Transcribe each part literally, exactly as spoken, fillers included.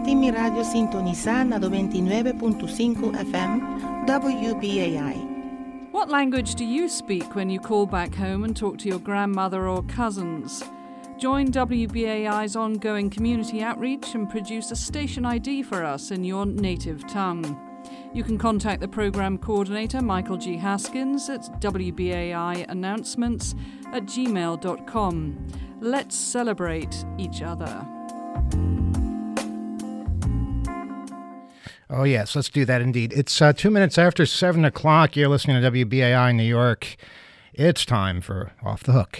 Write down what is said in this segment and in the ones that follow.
Ultimi radio sintonizar na noventa e nove ponto cinco F M W B A I. What language do you speak when you call back home and talk to your grandmother or cousins? Join W B A I's ongoing community outreach and produce a station I D for us in your native tongue. You can contact the programme coordinator, Michael G. Haskins, at W B A I announcements at gmail dot com. Let's celebrate each other. Oh, yes, let's do that indeed. It's uh, two minutes after seven o'clock. You're listening to W B A I New York. It's time for Off the Hook.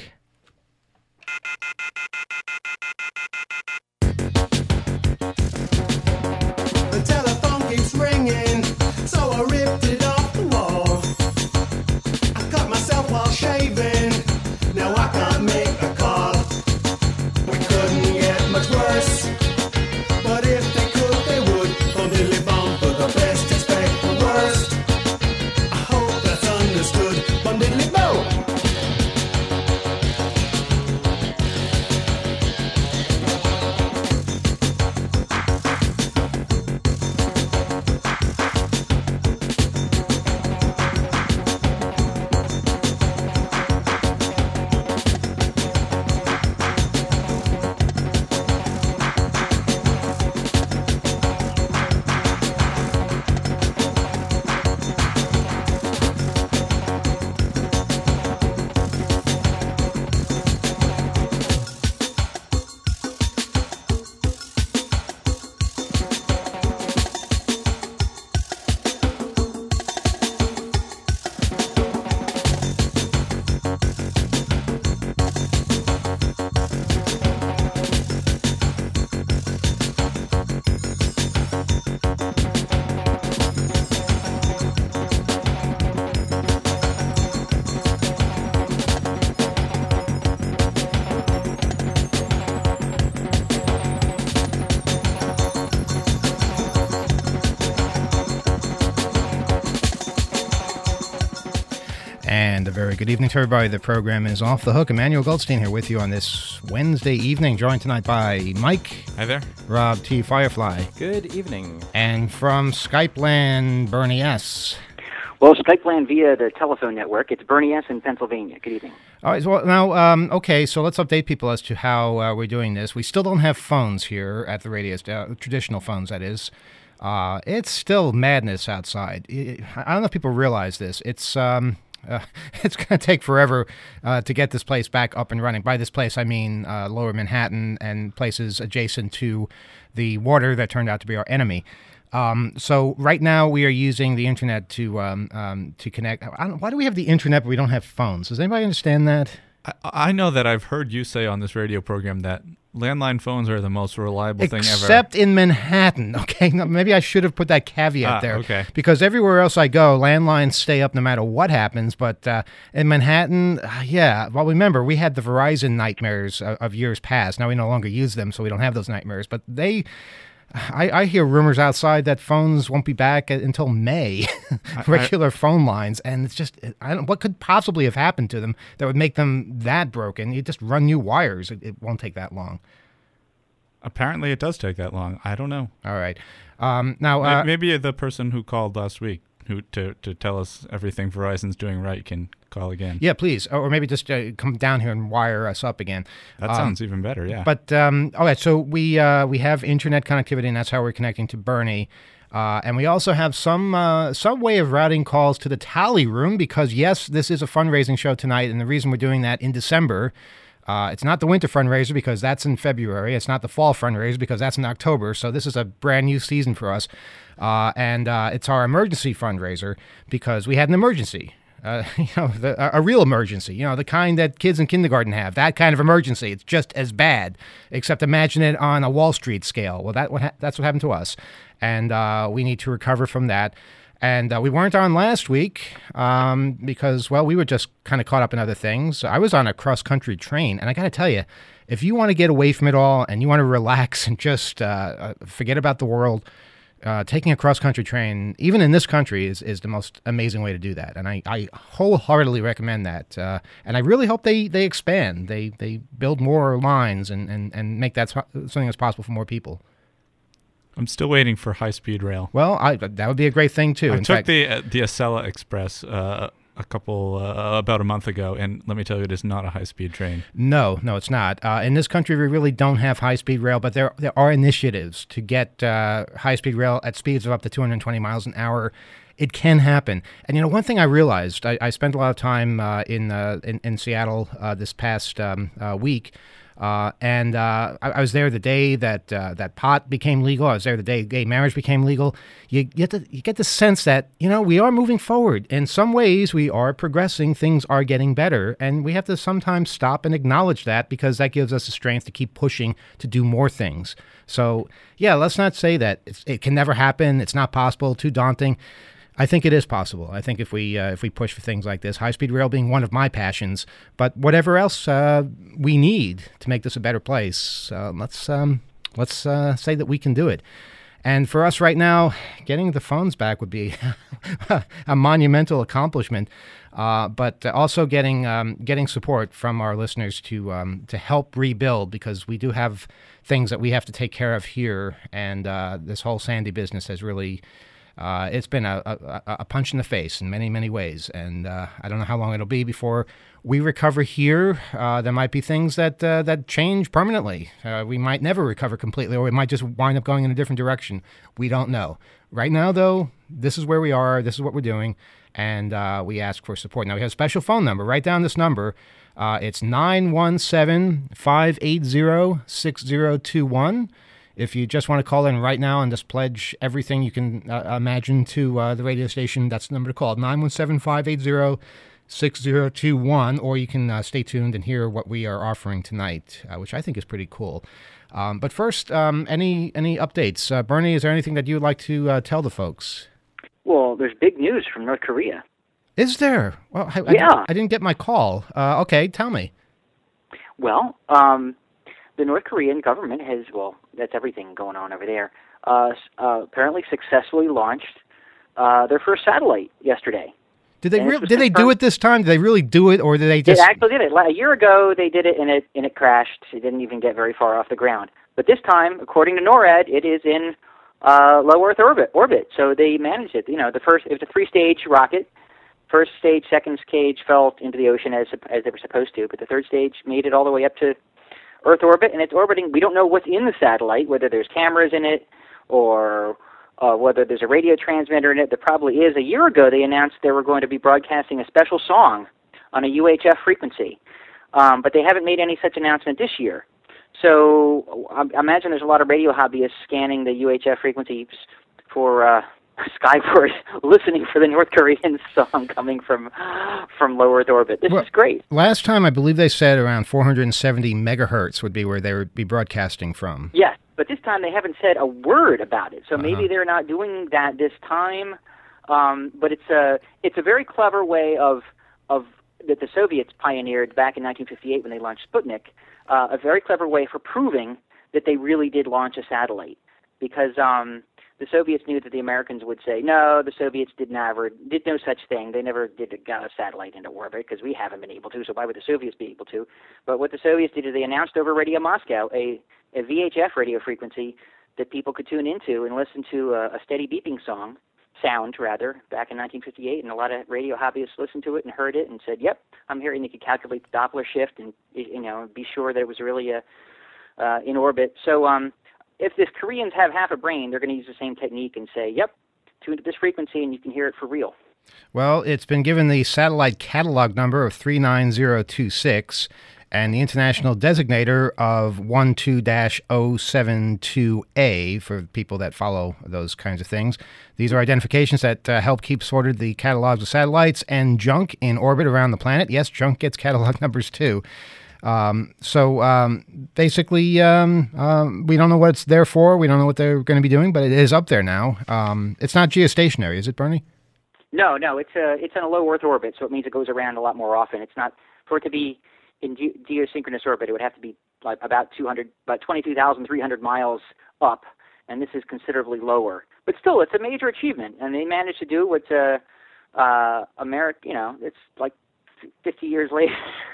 The telephone keeps ringing, so I ripped it off the wall. I cut myself while shaving, now I can't make a call. We couldn't get much worse, but if they could, they would. Bum diddly bum, for the best, expect the worst. I hope that's understood. Bum diddly bum. And a very good evening to everybody. The program is Off the Hook. Emmanuel Goldstein here with you on this Wednesday evening, joined tonight by Mike. Hi there. Rob T. Firefly. Good evening. And from Skype Land, Bernie S. Well, Skype Land via the telephone network. It's Bernie S. in Pennsylvania. Good evening. All right. Well, now, um, okay, so let's update people as to how uh, we're doing this. We still don't have phones here at the radio, uh, traditional phones, that is. Uh, it's still madness outside. I don't know if people realize this. It's... Um, Uh, it's going to take forever uh, to get this place back up and running. By this place, I mean uh, Lower Manhattan and places adjacent to the water that turned out to be our enemy. Um, so right now we are using the internet to um, um, to connect. I don't, why do we have the internet but we don't have phones? Does anybody understand that? I, I know that I've heard you say on this radio program that landline phones are the most reliable thing ever. Except in Manhattan, okay? No, maybe I should have put that caveat ah, there. Okay. Because everywhere else I go, landlines stay up no matter what happens. But uh, in Manhattan, uh, yeah. Well, remember, we had the Verizon nightmares of, of years past. Now we no longer use them, so we don't have those nightmares. But they... I, I hear rumors outside that phones won't be back until May, regular I, phone lines, and it's just, I don't, what could possibly have happened to them that would make them that broken? You just run new wires. It, it won't take that long. Apparently it does take that long. I don't know. All right. Um, now, uh, Maybe the person who called last week who to, to tell us everything Verizon's doing right can call again. Yeah, please. Or maybe just uh, come down here and wire us up again. That um, sounds even better, yeah. But, um, all right, so we uh, we have internet connectivity, and that's how we're connecting to Bernie. Uh, and we also have some uh, some way of routing calls to the tally room because, yes, this is a fundraising show tonight, and the reason we're doing that in December, uh, it's not the winter fundraiser because that's in February. It's not the fall fundraiser because that's in October. So this is a brand new season for us. Uh, and uh, it's our emergency fundraiser because we had an emergency. Uh, you know, the, a real emergency, you know, the kind that kids in kindergarten have, that kind of emergency. It's just as bad, except imagine it on a Wall Street scale. Well, that what ha- that's what happened to us. And uh, we need to recover from that. And uh, we weren't on last week um, because, well, we were just kind of caught up in other things. I was on a cross-country train, and I got to tell you, if you want to get away from it all and you want to relax and just uh, forget about the world, Uh, taking a cross-country train, even in this country, is, is the most amazing way to do that. And I, I wholeheartedly recommend that. Uh, and I really hope they, they expand. They they build more lines and, and, and make that something that's possible for more people. I'm still waiting for high-speed rail. Well, I, that would be a great thing too. I In took fact, the uh, the Acela Express uh, a couple uh, about a month ago, and let me tell you, it is not a high-speed train. No, no, it's not. Uh, in this country, we really don't have high-speed rail, but there there are initiatives to get uh, high-speed rail at speeds of up to two hundred twenty miles an hour. It can happen. And, you know, one thing I realized, I, I spent a lot of time uh, in, uh, in in Seattle uh, this past um, uh, week, uh, and uh, I, I was there the day that uh, that pot became legal. I was there the day gay marriage became legal. You get the, you get the sense that, you know, we are moving forward. In some ways, we are progressing. Things are getting better. And we have to sometimes stop and acknowledge that, because that gives us the strength to keep pushing to do more things. So, yeah, let's not say that it's, it can never happen. It's not possible, too daunting. I think it is possible. I think if we uh, if we push for things like this, high-speed rail being one of my passions, but whatever else uh, we need to make this a better place, uh, let's um, let's uh, say that we can do it. And for us right now, getting the phones back would be a monumental accomplishment. Uh, but also getting um, getting support from our listeners to um, to help rebuild, because we do have things that we have to take care of here, and uh, this whole Sandy business has really. Uh, it's been a, a, a punch in the face in many, many ways, and uh, I don't know how long it'll be before we recover here. Uh, there might be things that uh, that change permanently. Uh, we might never recover completely, or we might just wind up going in a different direction. We don't know. Right now, though, this is where we are. This is what we're doing, and uh, we ask for support. Now, we have a special phone number. Write down this number. Uh, it's nine one seven, five eight zero, six zero two one. If you just want to call in right now and just pledge everything you can uh, imagine to uh, the radio station, that's the number to call, nine one seven, five eight zero, six zero two one, or you can uh, stay tuned and hear what we are offering tonight, uh, which I think is pretty cool. Um, but first, um, any any updates? Uh, Bernie, is there anything that you would like to uh, tell the folks? Well, there's big news from North Korea. Is there? Well, I, I, Yeah. didn't, I didn't get my call. Uh, okay, tell me. Well, um, the North Korean government has, well, that's everything going on over there, uh, uh, apparently successfully launched uh, their first satellite yesterday. Did they And re- this was did they do confirmed- it this time? Did they really do it, or did they just... They actually did it. A year ago, they did it, and it and it crashed. It didn't even get very far off the ground. But this time, according to NORAD, it is in uh, low Earth orbit. Orbit. So they managed it. You know, the first, it was a three-stage rocket. First stage, second stage fell into the ocean as as they were supposed to, but the third stage made it all the way up to Earth orbit, and it's orbiting. We don't know what's in the satellite, whether there's cameras in it or uh, whether there's a radio transmitter in it. There probably is. A year ago, they announced they were going to be broadcasting a special song on a U H F frequency, um, but they haven't made any such announcement this year. So I imagine there's a lot of radio hobbyists scanning the U H F frequencies for uh, skyward, listening for the North Korean song coming from from low Earth orbit. This Well, is great. Last time, I believe they said around four hundred seventy megahertz would be where they would be broadcasting from. Yes, but this time they haven't said a word about it. So maybe Uh-huh. they're not doing that this time. Um, but it's a it's a very clever way of of that the Soviets pioneered back in nineteen fifty-eight when they launched Sputnik. Uh, a very clever way for proving that they really did launch a satellite, because um, the Soviets knew that the Americans would say, no, the Soviets did never, did no such thing. They never did a, got a satellite into orbit because we haven't been able to, so why would the Soviets be able to? But what the Soviets did is they announced over Radio Moscow a, a V H F radio frequency that people could tune into and listen to a, a steady beeping song, sound rather, back in nineteen fifty-eight, and a lot of radio hobbyists listened to it and heard it and said, yep, I'm here, and they could calculate the Doppler shift and, you know, be sure that it was really a, uh, in orbit. So, um, if the Koreans have half a brain, they're going to use the same technique and say, yep, tune to this frequency and you can hear it for real. Well, it's been given the satellite catalog number of three nine zero two six and the international designator of one two dash zero seven two A for people that follow those kinds of things. These are identifications that uh, help keep sorted the catalogs of satellites and junk in orbit around the planet. Yes, junk gets catalog numbers too. Um, so um, basically, um, um, we don't know what it's there for. We don't know what they're going to be doing, but it is up there now. Um, it's not geostationary, is it, Bernie? No, no, it's a, it's in a low Earth orbit, so it means it goes around a lot more often. It's not, for it to be in ge- geosynchronous orbit, it would have to be like about two hundred, about twenty-two thousand three hundred miles up, and this is considerably lower. But still, it's a major achievement, and they managed to do what uh, uh, America, you know, it's like fifty years later,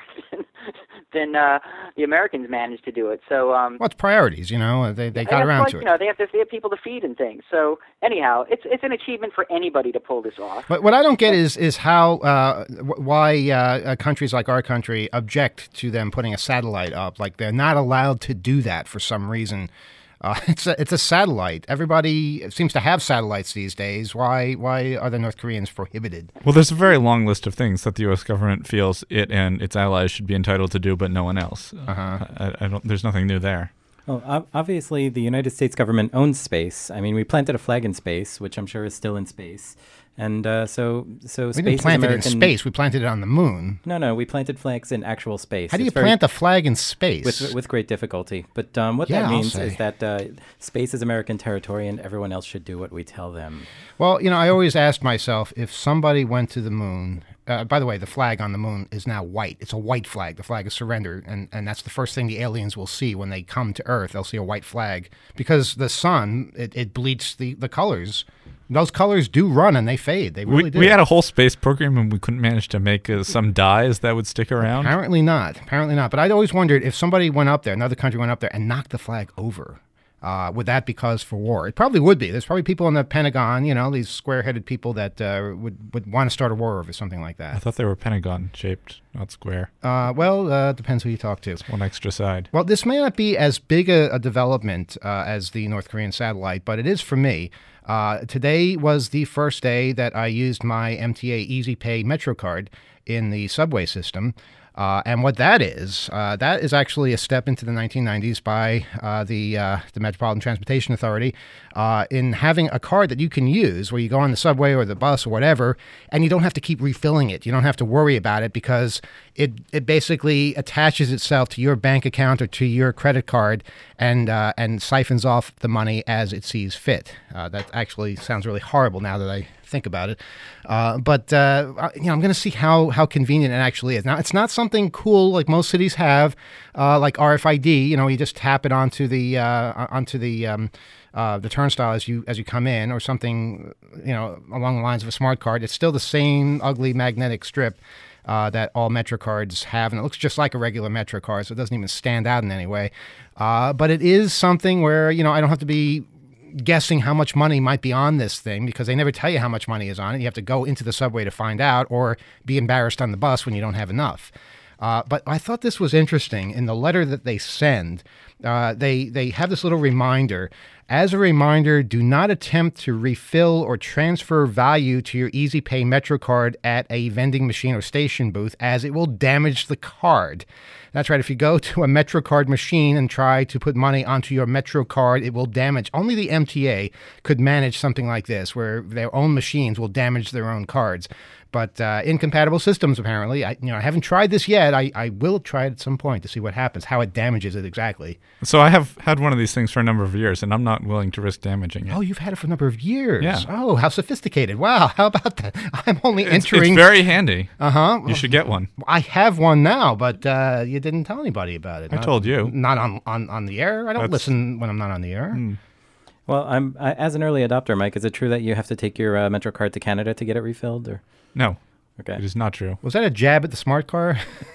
than, than uh, the Americans managed to do it. So, um, well, it's priorities, you know. They they got and it's around like, to it. You know, they have to they have people to feed and things. So anyhow, it's it's an achievement for anybody to pull this off. But what I don't get is is how uh, w- why uh, countries like our country object to them putting a satellite up. Like they're not allowed to do that for some reason. Uh, it's a, it's a satellite. Everybody seems to have satellites these days. Why why are the North Koreans prohibited? Well, there's a very long list of things that the U S government feels it and its allies should be entitled to do, but no one else. Uh-huh. I, I don't. There's nothing new there. Well, ob- obviously, the United States government owns space. I mean, we planted a flag in space, which I'm sure is still in space. And uh, so, so We space didn't plant is it in American. space. We planted it on the moon. No, no, we planted flags in actual space. How do you It's very- plant a flag in space? with with great difficulty? But um, what Yeah, that I'll means say. is that uh, space is American territory, and everyone else should do what we tell them. Well, you know, I always asked myself if somebody went to the moon. Uh, by the way, the flag on the moon is now white. It's a white flag. The flag of surrender, and and that's the first thing the aliens will see when they come to Earth. They'll see a white flag because the sun it, it bleats the the colors. Those colors do run and they fade. They really we, do. we had a whole space program and we couldn't manage to make uh, some dyes that would stick around. Apparently not. Apparently not. But I'd always wondered if somebody went up there, another country went up there and knocked the flag over. Uh, would that be cause for war? It probably would be. There's probably people in the Pentagon, you know, these square-headed people that uh, would, would want to start a war over something like I that. thought they were Pentagon-shaped, not square. Uh, well, uh, depends who you talk to. One extra side. Well, this may not be as big a, a development uh, as the North Korean satellite, but it is for me. Uh, today was the first day that I used my M T A Easy Pay Metro card in the subway system. Uh, and what that is, uh, that is actually a step into the nineteen nineties by uh, the uh, the Metropolitan Transportation Authority uh, in having a card that you can use where you go on the subway or the bus or whatever, and you don't have to keep refilling it. You don't have to worry about it because it it basically attaches itself to your bank account or to your credit card and uh, and siphons off the money as it sees fit. Uh, that actually sounds really horrible now that I think about it. Uh, but, uh, you know, I'm going to see how, how convenient it actually is. Now, it's not something cool like most cities have, uh, like R F I D. You know, you just tap it onto the uh, onto the um, uh, the turnstile as you as you come in, or something, you know, along the lines of a smart card. It's still the same ugly magnetic strip uh, that all Metro cards have, and it looks just like a regular Metro card, so it doesn't even stand out in any way. Uh, but it is something where, you know, I don't have to be guessing how much money might be on this thing because they never tell you how much money is on it. You have to go into the subway to find out or be embarrassed on the bus when you don't have enough. Uh, but I thought this was interesting. In the letter that they send, uh, they, they have this little reminder. As a reminder, do not attempt to refill or transfer value to your Easy Pay Metro card at a vending machine or station booth, as it will damage the card. That's right. If you go to a Metro card machine and try to put money onto your Metro card, it will damage. Only the M T A could manage something like this, where their own machines will damage their own cards. But uh, incompatible systems, apparently. I, you know, I haven't tried this yet. I, I will try it at some point to see what happens, how it damages it exactly. So I have had one of these things for a number of years, and I'm not willing to risk damaging it. Oh, you've had it for a number of years. Yeah. Oh, how sophisticated. Wow, how about that? I'm only It's, entering... it's very handy. Uh-huh. You should get one. I have one now, but uh, you didn't tell anybody about it. I Not- told you. Not on, on, on the air. I don't That's- listen when I'm not on the air. Mm. Well, I'm I, as an early adopter, Mike. Is it true that you have to take your uh, Metro card to Canada to get it refilled? Or No, okay, it is not true. Was that a jab at the smart car?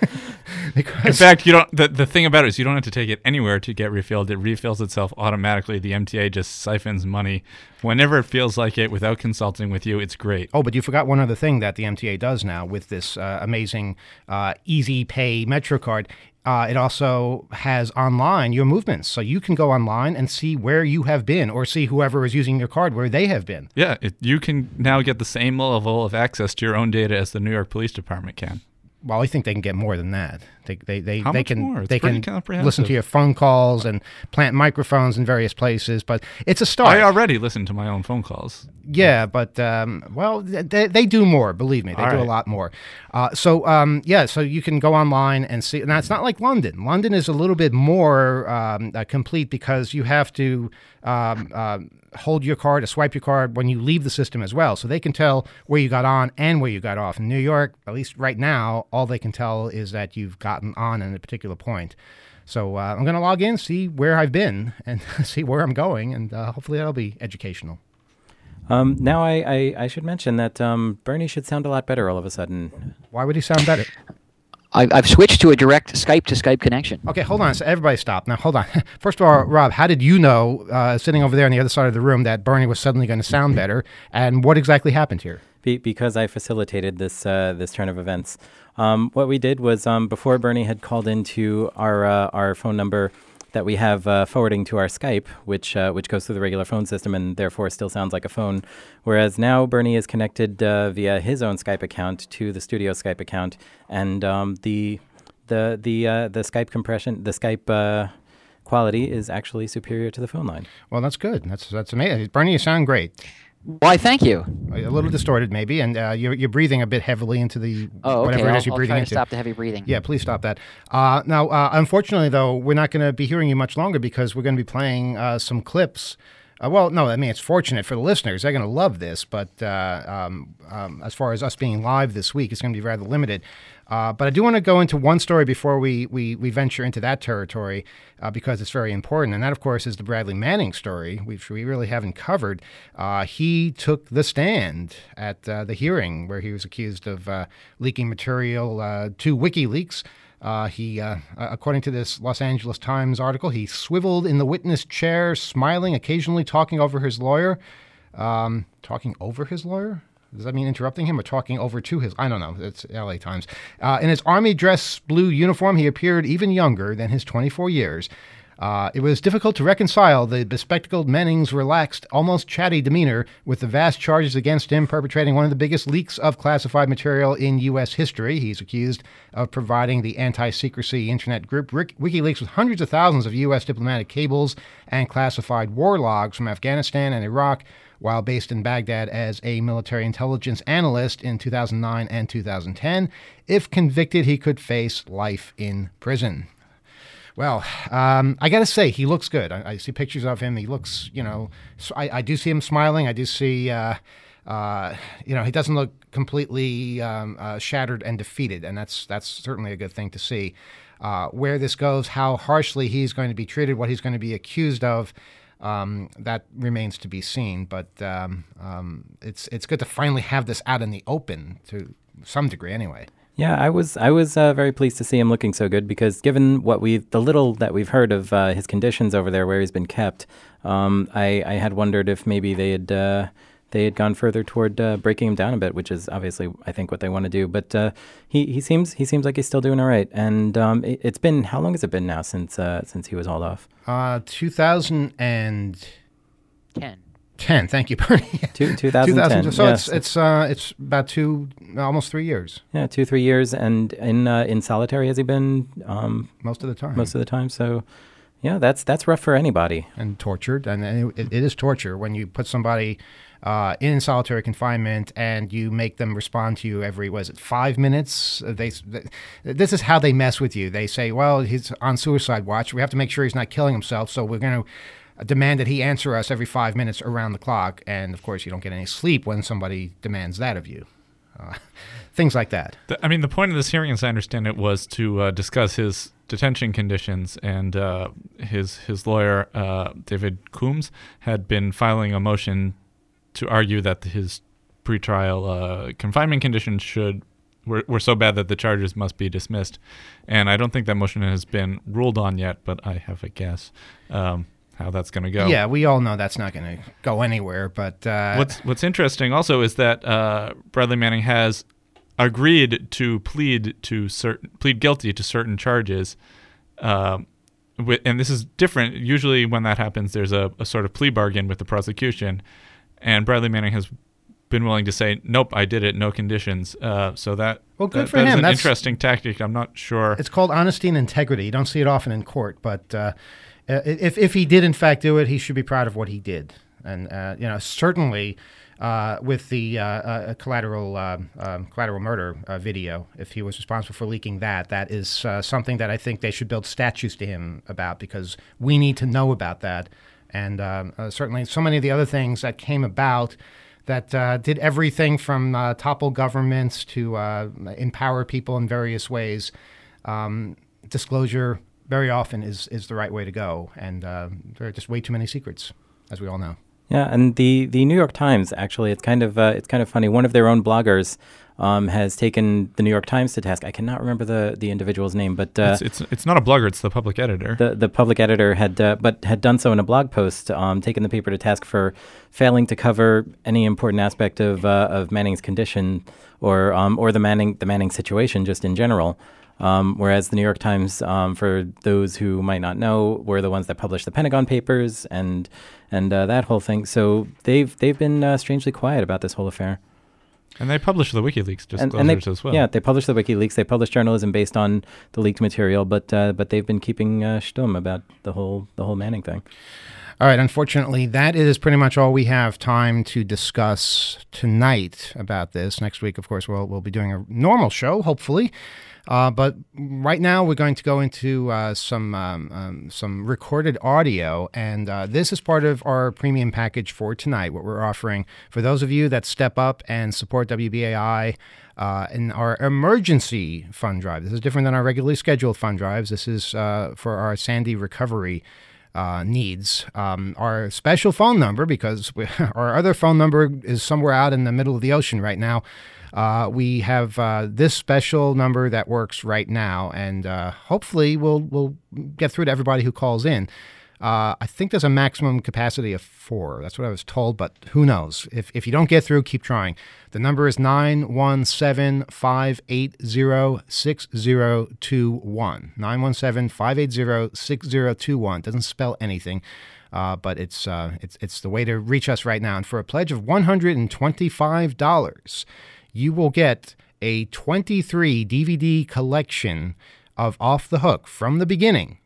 Because In fact, you don't. The, the thing about it is you don't have to take it anywhere to get refilled. It refills itself automatically. The M T A just siphons money whenever it feels like it without consulting with you. It's great. Oh, but you forgot one other thing that the M T A does now with this uh, amazing uh, Easy Pay Metro card. Uh, it also has online your movements. So you can go online and see where you have been or see whoever is using your card where they have been. Yeah, it, you can now get the same level of access to your own data as the New York Police Department can. Well, I think they can get more than that. They they they, How they much can more? It's they pretty can comprehensive. listen to your phone calls and plant microphones in various places. But it's a start. I already listen to my own phone calls. Yeah, but um, well, they, they do more. Believe me, they All do a right. lot more. Uh, so um, yeah, so you can go online and see. Now it's not like London. London is a little bit more um, uh, complete because you have to um, uh, hold your card, or swipe your card when you leave the system as well. So they can tell where you got on and where you got off. In New York, at least right now, all they can tell is that you've gotten on at a particular point. So uh, I'm going to log in, see where I've been, and see where I'm going, and uh, hopefully that'll be educational. Um, now I, I, I should mention that um, Bernie should sound a lot better all of a sudden. Why would he sound better? I've, I've switched to a direct Skype to Skype connection. Okay, hold on. So everybody stop. Now, hold on. First of all, Rob, how did you know, uh, sitting over there on the other side of the room, that Bernie was suddenly going to sound better? And what exactly happened here? Be- because I facilitated this uh, this turn of events. Um, what we did was, um, before Bernie had called into our uh, our phone number that we have uh, forwarding to our Skype, which uh, which goes through the regular phone system and therefore still sounds like a phone. Whereas now Bernie is connected uh, via his own Skype account to the studio Skype account, and um, the the the uh, the Skype compression, the Skype uh, quality is actually superior to the phone line. Well, that's good. That's that's amazing. Bernie, you sound great. Why, thank you. A little distorted, maybe, and uh, you're, you're breathing a bit heavily into the oh, okay. whatever it I'll, is you're I'll breathing try to into. Stop the heavy breathing. Yeah, please stop that. Uh, now, uh, unfortunately, though, we're not going to be hearing you much longer because we're going to be playing uh, some clips. Uh, well, no, I mean, it's fortunate for the listeners. They're going to love this, but uh, um, um, as far as us being live this week, it's going to be rather limited. Uh, but I do want to go into one story before we, we, we venture into that territory uh, because it's very important. And that, of course, is the Bradley Manning story, which we really haven't covered. Uh, he took the stand at uh, the hearing where he was accused of uh, leaking material uh, to WikiLeaks. Uh, he, uh, according to this Los Angeles Times article, he swiveled in the witness chair, smiling, occasionally talking over his lawyer. Um, talking over his lawyer? Does that mean interrupting him or talking over to his? I don't know. It's L A Times. Uh, in his army dress blue uniform, he appeared even younger than his twenty-four years. Uh, it was difficult to reconcile the bespectacled Manning's relaxed, almost chatty demeanor with the vast charges against him perpetrating one of the biggest leaks of classified material in U S history. He's accused of providing the anti-secrecy internet group Rick- WikiLeaks with hundreds of thousands of U S diplomatic cables and classified war logs from Afghanistan and Iraq, while based in Baghdad as a military intelligence analyst in two thousand nine and two thousand ten. If convicted, he could face life in prison. Well, um, I got to say, he looks good. I, I see pictures of him. He looks, you know, I, I do see him smiling. I do see, uh, uh, you know, he doesn't look completely um, uh, shattered and defeated, and that's that's certainly a good thing to see. Uh, where this goes, how harshly he's going to be treated, what he's going to be accused of, Um, that remains to be seen, but um, um, it's it's good to finally have this out in the open to some degree, anyway. Yeah, I was I was uh, very pleased to see him looking so good because given what we the little that we've heard of uh, his conditions over there where he's been kept, um, I, I had wondered if maybe they had uh, they had gone further toward uh, breaking him down a bit, which is obviously I think what they want to do. But uh, he he seems he seems like he's still doing all right. And um, it, it's been how long has it been now since uh, since he was hauled off? Uh, two thousand ten. Ten. Thank you, Bernie. Two, two thousand ten. So yes. it's it's uh, it's about two, almost three years. Yeah, two three years, and in uh, in solitary has he been um, most of the time. Most of the time. So, yeah, that's that's rough for anybody. And tortured, and it, it is torture when you put somebody uh, in solitary confinement and you make them respond to you every was it five minutes? They, they this is how they mess with you. They say, well, he's on suicide watch. We have to make sure he's not killing himself, so we're going to demand that he answer us every five minutes around the clock. And, of course, you don't get any sleep when somebody demands that of you. Uh, things like that. The, I mean, the point of this hearing, as I understand it, was to uh, discuss his detention conditions. And uh, his his lawyer, uh, David Coombs, had been filing a motion to argue that his pretrial uh, confinement conditions should were, were so bad that the charges must be dismissed. And I don't think that motion has been ruled on yet, but I have a guess. Um, how that's going to go. Yeah, we all know that's not going to go anywhere. But uh, what's what's interesting also is that uh, Bradley Manning has agreed to plead to certain plead guilty to certain charges, uh, with, and this is different. Usually, when that happens, there's a, a sort of plea bargain with the prosecution, and Bradley Manning has been willing to say, "Nope, I did it, no conditions." Uh, so that well, good that, for that him. is an That's interesting tactic. I'm not sure. It's called honesty and integrity. You don't see it often in court, but. Uh, Uh, if if he did in fact do it, he should be proud of what he did, and uh, you know certainly uh, with the uh, uh, collateral uh, um, collateral murder uh, video, if he was responsible for leaking that, that is uh, something that I think they should build statues to him about because we need to know about that, and um, uh, certainly so many of the other things that came about that uh, did everything from uh, topple governments to uh, empower people in various ways. Um, disclosure. Very often is, is the right way to go, and uh, there are just way too many secrets, as we all know. Yeah, and the, the New York Times, actually, it's kind of uh, it's kind of funny. One of their own bloggers um, has taken the New York Times to task. I cannot remember the, the individual's name, but uh, it's, it's it's not a blogger; it's the public editor. The the public editor had uh, but had done so in a blog post, um, taken the paper to task for failing to cover any important aspect of uh, of Manning's condition or um, or the Manning the Manning situation just in general. Um, whereas the New York Times, um, for those who might not know, were the ones that published the Pentagon Papers and and uh, that whole thing. So they've they've been uh, strangely quiet about this whole affair. And they published the WikiLeaks disclosures and, and they, as well. Yeah, they published the WikiLeaks. They published journalism based on the leaked material, but uh, but they've been keeping uh, stum about the whole the whole Manning thing. All right, unfortunately, that is pretty much all we have time to discuss tonight about this. Next week, of course, we'll we'll be doing a normal show, hopefully. Uh, but right now, we're going to go into uh, some um, um, some recorded audio, and uh, this is part of our premium package for tonight, what we're offering for those of you that step up and support W B A I uh, in our emergency fund drive. This is different than our regularly scheduled fund drives. This is uh, for our Sandy recovery uh, needs. Um, our special phone number, because we, our other phone number is somewhere out in the middle of the ocean right now. Uh, we have uh, this special number that works right now, and uh, hopefully we'll we'll get through to everybody who calls in. Uh, I think there's a maximum capacity of four. That's what I was told, but who knows? If if you don't get through, keep trying. The number is nine one seven, five eight zero, six zero two one. nine one seven, five eight zero, six zero two one. Doesn't spell anything. Uh, but it's uh, it's it's the way to reach us right now. And for a pledge of one hundred twenty-five dollars, you will get a twenty-three D V D collection of Off the Hook from the beginning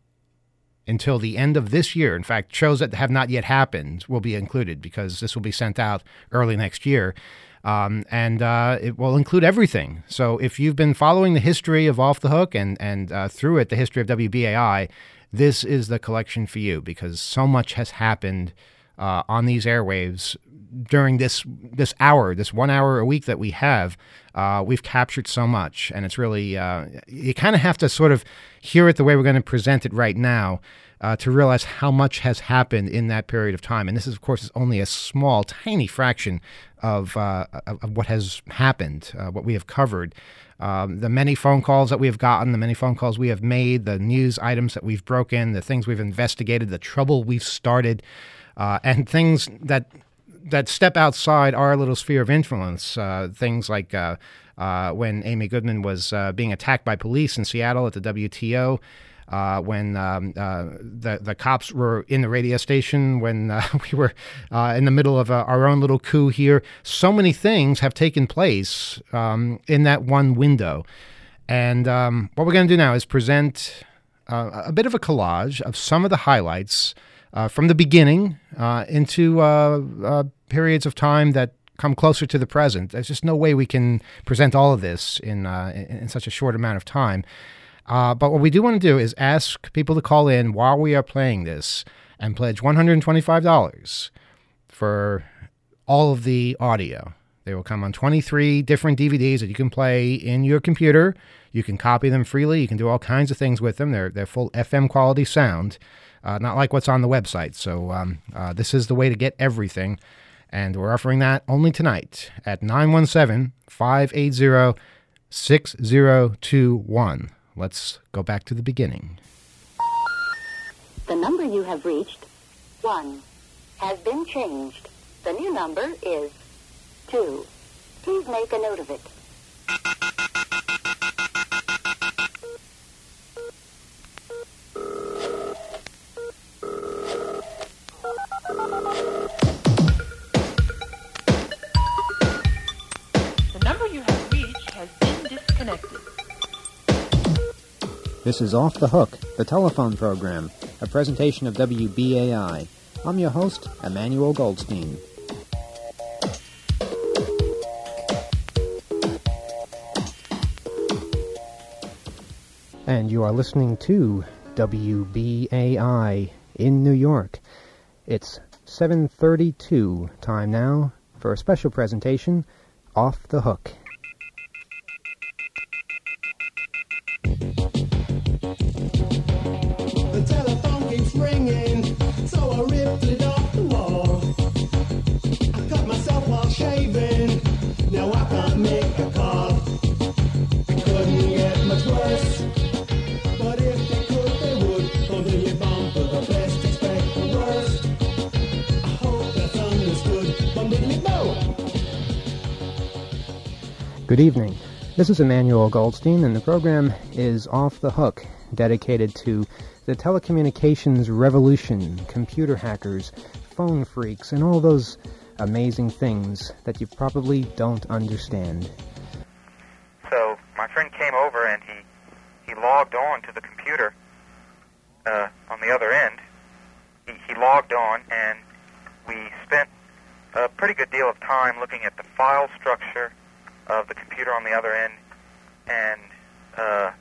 until the end of this year. In fact, shows that have not yet happened will be included because this will be sent out early next year. Um, and uh, it will include everything. So if you've been following the history of Off the Hook and, and uh, through it, the history of W B A I, this is the collection for you because so much has happened uh, on these airwaves during this this hour, this one hour a week that we have. Uh, we've captured so much, and it's really, uh, you kind of have to sort of hear it the way we're going to present it right now uh, to realize how much has happened in that period of time. And this, is, of course, is only a small, tiny fraction of, uh, of what has happened, uh, what we have covered. Um, the many phone calls that we have gotten, the many phone calls we have made, the news items that we've broken, the things we've investigated, the trouble we've started, uh, and things that that step outside our little sphere of influence. Uh, things like uh, uh, when Amy Goodman was uh, being attacked by police in Seattle at the W T O, uh, when um, uh, the the cops were in the radio station, when uh, we were uh, in the middle of uh, our own little coup here. So many things have taken place um, in that one window. And um, what we're going to do now is present uh, a bit of a collage of some of the highlights Uh, from the beginning uh, into uh, uh, periods of time that come closer to the present. There's just no way we can present all of this in uh, in, in such a short amount of time. Uh, but what we do want to do is ask people to call in while we are playing this and pledge one hundred twenty-five dollars for all of the audio. They will come on twenty-three different D V Ds that you can play in your computer. You can copy them freely. You can do all kinds of things with them. They're, they're full F M quality sound. Uh, not like what's on the website. So um, uh, this is the way to get everything. And we're offering that only tonight at nine one seven, five eight zero, six zero two one. Let's go back to the beginning. The number you have reached, one, has been changed. The new number is two. Please make a note of it. This is Off the Hook, the telephone program, a presentation of W B A I. I'm your host, Emmanuel Goldstein. And you are listening to W B A I in New York. It's seven thirty-two time now for a special presentation, Off the Hook. The telephone keeps ringing, so I ripped it off the wall. Good evening. This is Emmanuel Goldstein, and the program is Off the Hook, dedicated to the telecommunications revolution, computer hackers, phone freaks, and all those amazing things that you probably don't understand. So my friend came over and he, he logged on to the computer uh, on the other end. He, he logged on and we spent a pretty good deal of time looking at the file structure of the computer on the other end and uh,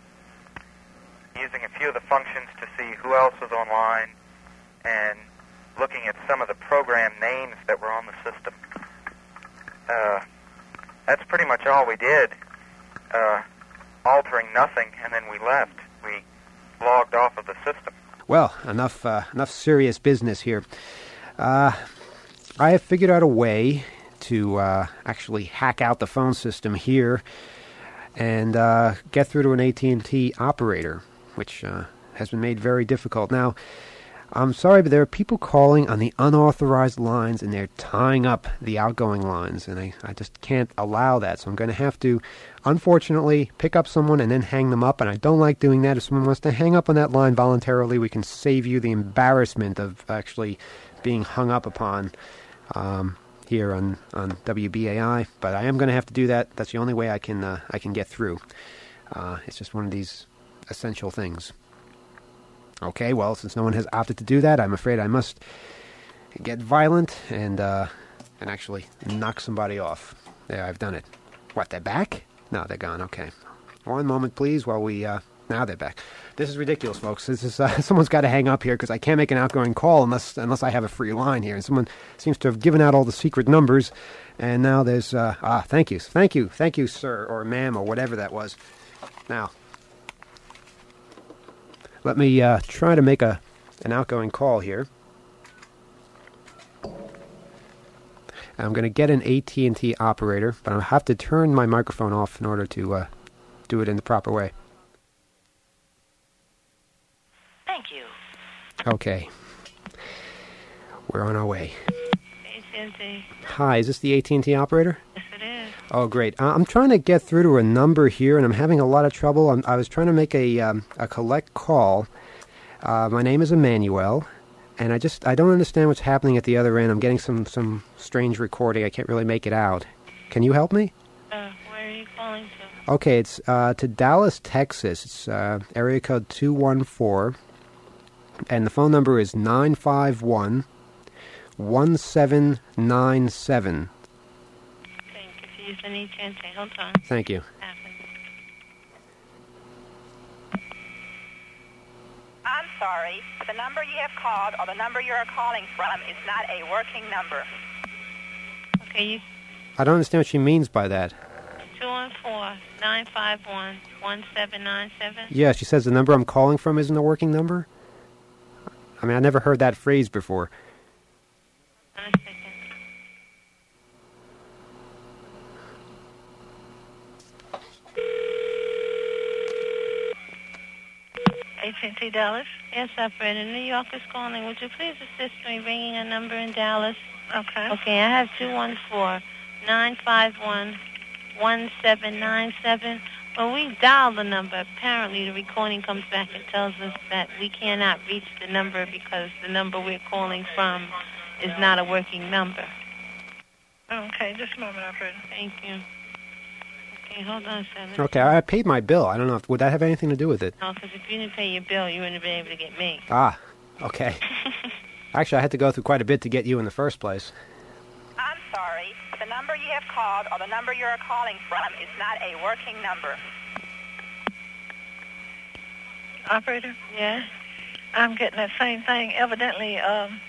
using a few of the functions to see who else was online and looking at some of the program names that were on the system. Uh, that's pretty much all we did, uh, altering nothing, and then we left. We logged off of the system. Well, enough uh, enough serious business here. Uh, I have figured out a way to uh, actually hack out the phone system here and uh, get through to an A T and T operator, which uh, has been made very difficult. Now, I'm sorry, but there are people calling on the unauthorized lines, and they're tying up the outgoing lines, and I, I just can't allow that. So I'm going to have to, unfortunately, pick up someone and then hang them up, and I don't like doing that. If someone wants to hang up on that line voluntarily, we can save you the embarrassment of actually being hung up upon um, here on, on W B A I. But I am going to have to do that. That's the only way I can, uh, I can get through. Uh, it's just one of these essential things. Okay, well, since no one has opted to do that, I'm afraid I must get violent and uh, and actually knock somebody off. There, I've done it. What, they're back? No, they're gone. Okay. One moment, please, while we... Uh, now they're back. This is ridiculous, folks. This is uh, someone's got to hang up here because I can't make an outgoing call unless unless I have a free line here. And someone seems to have given out all the secret numbers, and now there's... Uh, ah, thank you. Thank you. Thank you, sir, or ma'am, or whatever that was. Now... Let me uh, try to make a an outgoing call here. I'm going to get an A T and T operator, but I'll have to turn my microphone off in order to uh, do it in the proper way. Thank you. Okay. We're on our way. A T and T. Hi, is this the A T and T operator? Yes, it is. Oh, great. Uh, I'm trying to get through to a number here, and I'm having a lot of trouble. I'm, I was trying to make a um, a collect call. Uh, my name is Emmanuel, and I just I don't understand what's happening at the other end. I'm getting some, some strange recording. I can't really make it out. Can you help me? Uh, where are you calling to? Okay, it's uh, to Dallas, Texas. It's uh, area code two one four, and the phone number is nine five one, one seven nine seven. Use an A T and T. Hold on. Thank you. I'm sorry. The number you have called or the number you are calling from is not a working number. Okay, you... I don't understand what she means by that. two one four, nine five one, one seven nine seven? Yeah, she says the number I'm calling from isn't a working number? I mean, I never heard that phrase before. One second. A T and T Dallas? Yes, operator. New York is calling. Would you please assist me ringing a number in Dallas? Okay. Okay, I have two one four, nine five one, one seven nine seven. When we dial the number, apparently the recording comes back and tells us that we cannot reach the number because the number we're calling from is not a working number. Okay, just a moment, operator. Thank you. Okay, hold on, sir. Okay, I paid my bill. I don't know. If, would that have anything to do with it? No, because if you didn't pay your bill, you wouldn't have been able to get me. Ah, okay. Actually, I had to go through quite a bit to get you in the first place. I'm sorry. The number you have called or the number you are calling from is not a working number. Operator? Yeah? I'm getting that same thing. Evidently, um,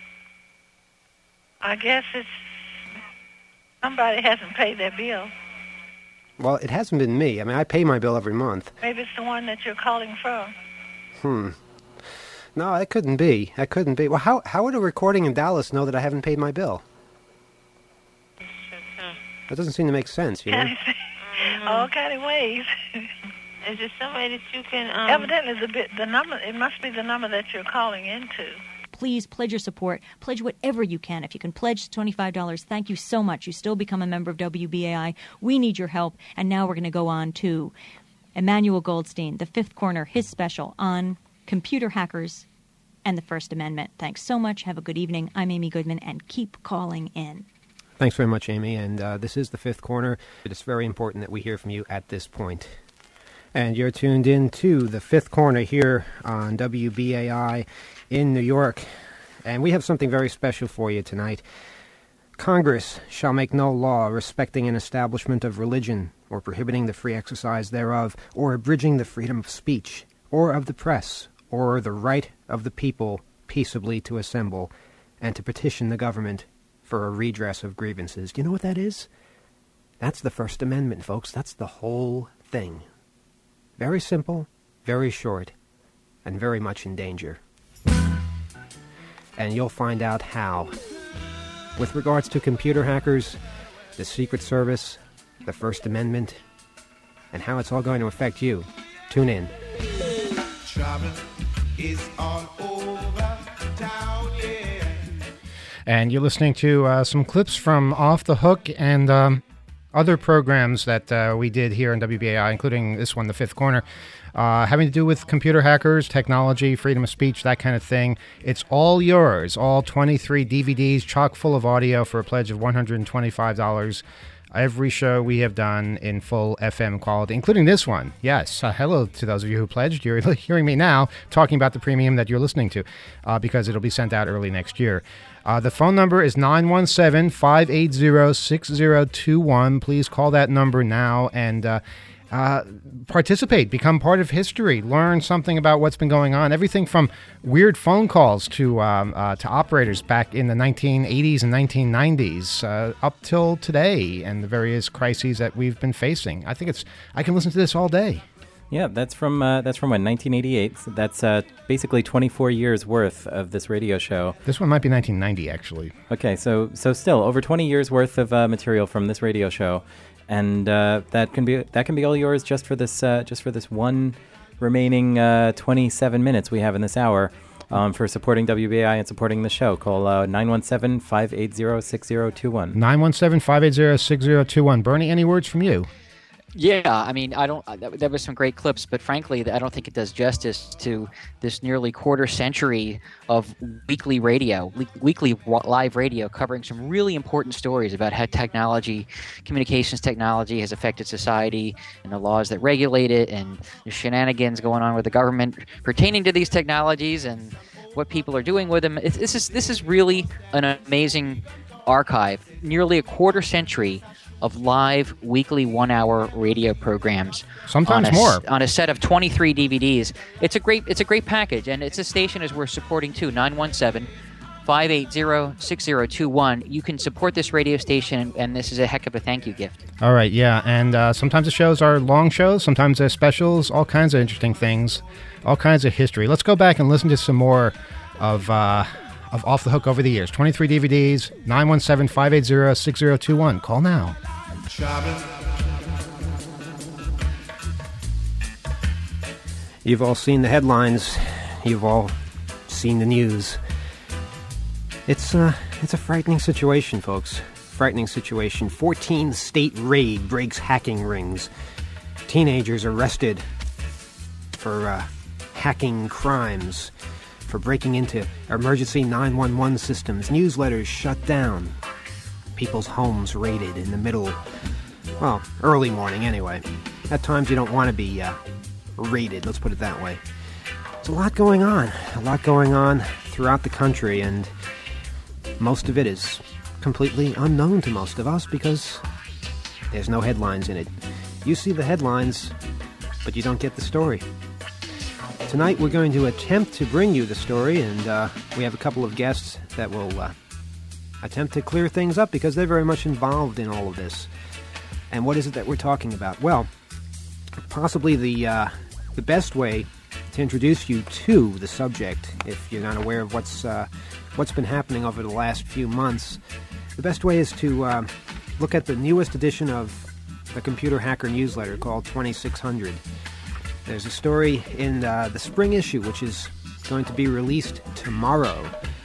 I guess it's somebody hasn't paid their bill. Well, it hasn't been me. I mean, I pay my bill every month. Maybe it's the one that you're calling from. Hmm. No, that couldn't be. That couldn't be. Well, how how would a recording in Dallas know that I haven't paid my bill? That doesn't seem to make sense, you know? Mm-hmm. All kind of ways. Is there some way that you can... Um... Evidently, the, bit, the number, it must be the number that you're calling into. please pledge your support. Pledge whatever you can. If you can pledge twenty-five dollars, thank you so much. You still become a member of W B A I. We need your help. And now we're going to go on to Emmanuel Goldstein, The Fifth Corner, his special on computer hackers and the First Amendment. Thanks so much. Have a good evening. I'm Amy Goodman, and keep calling in. Thanks very much, Amy. And uh, this is The Fifth Corner. It's very important that we hear from you at this point. And you're tuned in to The Fifth Corner here on W B A I in New York. And we have something very special for you tonight. Congress shall make no law respecting an establishment of religion, or prohibiting the free exercise thereof, or abridging the freedom of speech, or of the press, or the right of the people peaceably to assemble, and to petition the government for a redress of grievances. Do you know what that is? That's the First Amendment, folks. That's the whole thing. Very simple, very short, and very much in danger. And you'll find out how. With regards to computer hackers, the Secret Service, the First Amendment, and how it's all going to affect you. Tune in. Trouble is all over town, yeah. And you're listening to uh, some clips from Off the Hook and um, other programs that uh, we did here in W B A I, including this one, The Fifth Corner, uh, having to do with computer hackers, technology, freedom of speech, that kind of thing. It's all yours. All twenty-three D V Ds, chock full of audio for a pledge of one hundred twenty-five dollars. Every show we have done in full F M quality, including this one. Yes, uh, hello to those of you who pledged. You're hearing me now talking about the premium that you're listening to uh, because it'll be sent out early next year. Uh, the phone number is nine one seven, five eight zero, six zero two one. Please call that number now and uh, uh, participate, become part of history, learn something about what's been going on. Everything from weird phone calls to um, uh, to operators back in the nineteen eighties and nineteen nineties uh, up till today, and the various crises that we've been facing. I think it's I can listen to this all day. Yeah, that's from uh, that's from when nineteen eighty-eight. So that's uh, basically twenty-four years worth of this radio show. This one might be nineteen ninety, actually. Okay, so so still over twenty years worth of uh, material from this radio show, and uh, that can be that can be all yours just for this uh, just for this one remaining uh, twenty-seven minutes we have in this hour. Um, for supporting W B A I and supporting the show, call uh, nine one seven, five eight zero, six zero two one. nine one seven, five eight zero, six zero two one. Bernie, any words from you? Yeah, I mean, I don't. Uh, there were some great clips, but frankly, I don't think it does justice to this nearly quarter century of weekly radio, le- weekly w- live radio, covering some really important stories about how technology, communications technology, has affected society and the laws that regulate it, and the shenanigans going on with the government pertaining to these technologies and what people are doing with them. It's, this is this is really an amazing archive. Nearly a quarter century of live weekly one-hour radio programs. Sometimes on a, more. On a set of twenty-three D V Ds. It's a great it's a great package, and it's a station as we're supporting too, nine one seven, five eight zero, six zero two one. You can support this radio station, and this is a heck of a thank you gift. All right, yeah, and uh, sometimes the shows are long shows, sometimes they're specials, all kinds of interesting things, all kinds of history. Let's go back and listen to some more of... Uh, of Off the Hook over the years. twenty-three D V Ds, nine one seven, five eight zero, six zero two one. Call now. You've all seen the headlines. You've all seen the news. It's, uh, it's a frightening situation, folks. Frightening situation. fourteen state raid breaks hacking rings. Teenagers arrested for uh, hacking crimes, for breaking into emergency nine one one systems, newsletters shut down, people's homes raided in the middle, well, early morning anyway. At times you don't want to be uh, raided, let's put it that way. There's a lot going on, a lot going on throughout the country, and most of it is completely unknown to most of us because there's no headlines in it. You see the headlines, but you don't get the story. Tonight we're going to attempt to bring you the story, and uh, we have a couple of guests that will uh, attempt to clear things up because they're very much involved in all of this. And what is it that we're talking about? Well, possibly the uh, the best way to introduce you to the subject, if you're not aware of what's uh, what's been happening over the last few months, the best way is to uh, look at the newest edition of the Computer Hacker newsletter called twenty-six hundred. There's a story in uh, the spring issue, which is going to be released tomorrow.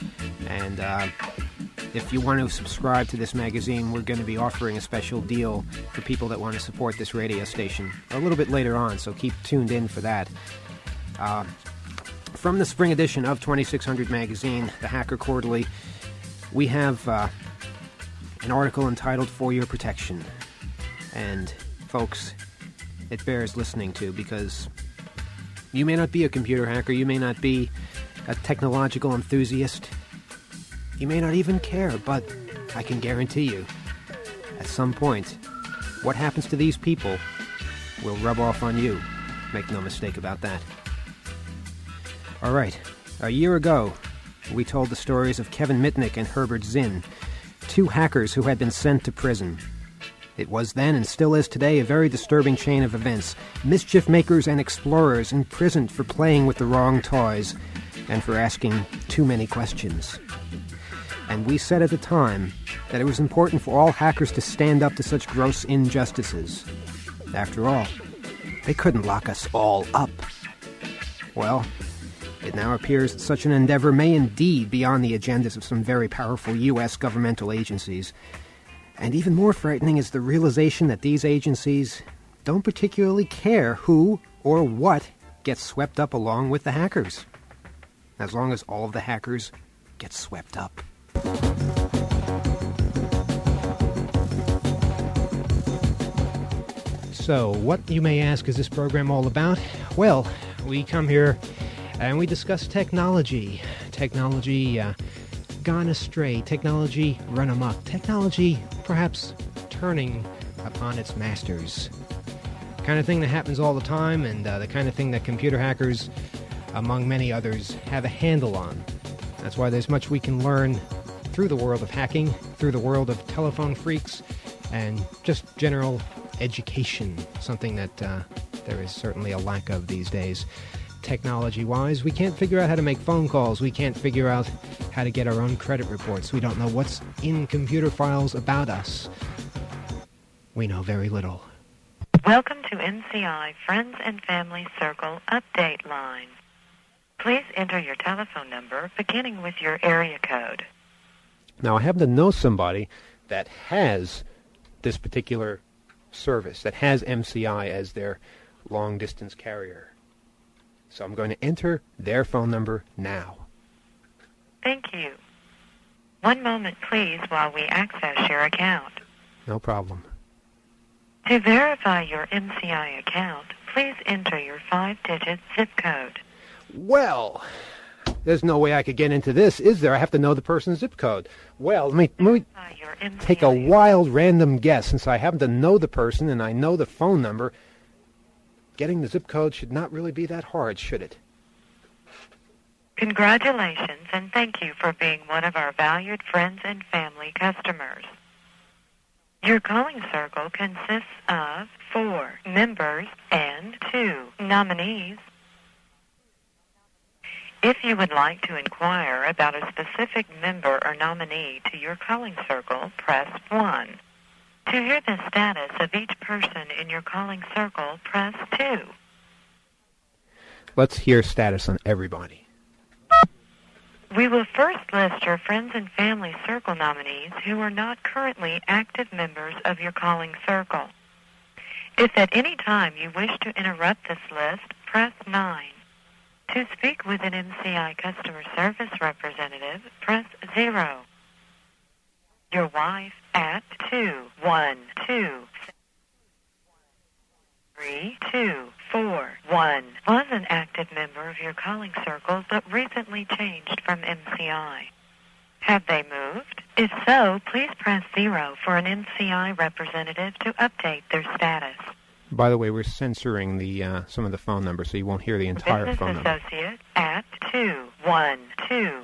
And uh, if you want to subscribe to this magazine, we're going to be offering a special deal for people that want to support this radio station a little bit later on, so keep tuned in for that. Uh, from the spring edition of twenty-six hundred magazine, the Hacker Quarterly, we have uh, an article entitled For Your Protection. And, folks, it bears listening to, because you may not be a computer hacker, you may not be a technological enthusiast, you may not even care, but I can guarantee you, at some point, what happens to these people will rub off on you. Make no mistake about that. All right, a year ago, we told the stories of Kevin Mitnick and Herbert Zinn, two hackers who had been sent to prison. It was then, and still is today, a very disturbing chain of events. Mischief makers and explorers imprisoned for playing with the wrong toys and for asking too many questions. And we said at the time that it was important for all hackers to stand up to such gross injustices. After all, they couldn't lock us all up. Well, it now appears that such an endeavor may indeed be on the agendas of some very powerful U S governmental agencies. And even more frightening is the realization that these agencies don't particularly care who or what gets swept up along with the hackers, as long as all of the hackers get swept up. So, what, you may ask, is this program all about? Well, we come here and we discuss technology. Technology uh, gone astray. Technology run amok. Technology perhaps turning upon its masters. The kind of thing that happens all the time, and uh, the kind of thing that computer hackers, among many others, have a handle on. That's why there's much we can learn through the world of hacking, through the world of telephone freaks, and just general education, something that uh, there is certainly a lack of these days. Technology-wise, we can't figure out how to make phone calls. We can't figure out how to get our own credit reports. We don't know what's in computer files about us. We know very little. Welcome to N C I Friends and Family Circle Update Line. Please enter your telephone number beginning with your area code. Now, I happen to know somebody that has this particular service, that has M C I as their long-distance carrier. So I'm going to enter their phone number now. Thank you. One moment, please, while we access your account. No problem. To verify your M C I account, please enter your five-digit zip code. Well, there's no way I could get into this, is there? I have to know the person's zip code. Well, let me, let me take a wild random guess. Since I happen to know the person and I know the phone number, getting the zip code should not really be that hard, should it? Congratulations, and thank you for being one of our valued friends and family customers. Your calling circle consists of four members and two nominees. If you would like to inquire about a specific member or nominee to your calling circle, press one. To hear the status of each person in your calling circle, press two. Let's hear status on everybody. We will first list your friends and family circle nominees who are not currently active members of your calling circle. If at any time you wish to interrupt this list, press nine. To speak with an M C I customer service representative, press zero. Your wife at two one two three two four one was an active member of your calling circle but recently changed from M C I. Have they moved? If so, please press zero for an M C I representative to update their status. By the way, we're censoring the uh, some of the phone numbers, so you won't hear the entire Business phone number. associate at two one two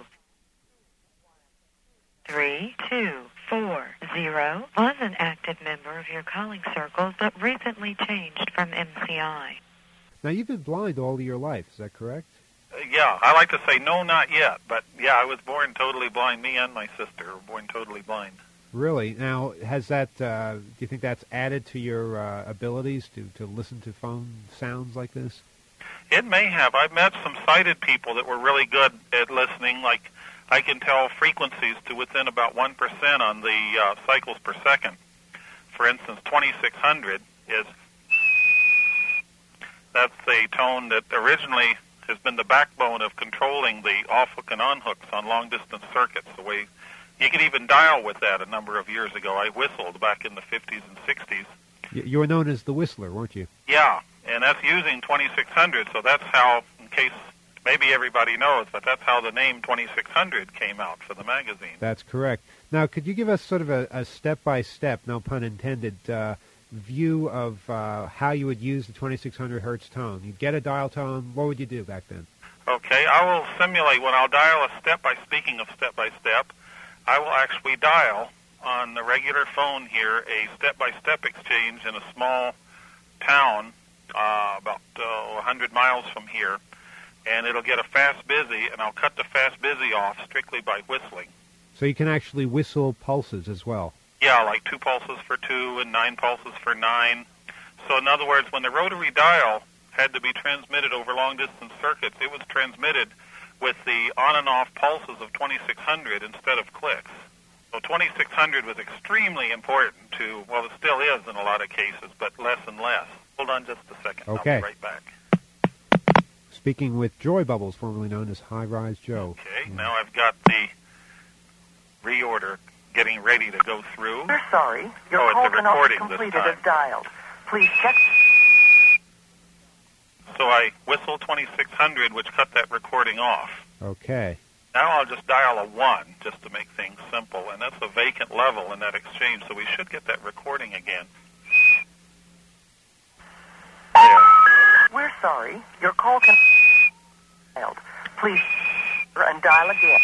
three two four zero was an active member of your calling circle but recently changed from M C I. Now, you've been blind all your life, is that correct? Uh, yeah, I like to say no, not yet. But, yeah, I was born totally blind. Me and my sister were born totally blind. Really? Now, has that, uh, do you think that's added to your uh, abilities to, to listen to phone sounds like this? It may have. I've met some sighted people that were really good at listening. Like, I can tell frequencies to within about one percent on the uh, cycles per second. For instance, twenty-six hundred is, that's a tone that originally has been the backbone of controlling the off-hook and on-hooks on long-distance circuits. The way you could even dial with that a number of years ago. I whistled back in the fifties and sixties. You were known as the Whistler, weren't you? Yeah, and that's using twenty-six hundred, so that's how, in case maybe everybody knows, but that's how the name twenty-six hundred came out for the magazine. That's correct. Now, could you give us sort of a, a step-by-step, no pun intended, uh, view of uh, how you would use the twenty-six hundred hertz tone? You'd get a dial tone. What would you do back then? Okay, I will simulate when I'll dial a step by, speaking of step-by-step, I will actually dial on the regular phone here a step-by-step exchange in a small town uh, about uh, one hundred miles from here, and it'll get a fast busy, and I'll cut the fast busy off strictly by whistling. So you can actually whistle pulses as well? Yeah, like two pulses for two and nine pulses for nine. So in other words, when the rotary dial had to be transmitted over long-distance circuits, it was transmitted with the on and off pulses of twenty-six hundred instead of clicks. So twenty-six hundred was extremely important to, well, it still is in a lot of cases, but less and less. Hold on just a second. Okay. I'll be right back. Speaking with Joy Bubbles, formerly known as High Rise Joe. Okay, now I've got the reorder getting ready to go through. We're sorry. Your oh, call it's a cannot be recording completed this time. as dialed. Please check. So I whistle twenty-six hundred, which cut that recording off. Okay. Now I'll just dial a one just to make things simple, and that's a vacant level in that exchange, so we should get that recording again. There. We're sorry. Your call can be dialed. Please and dial again.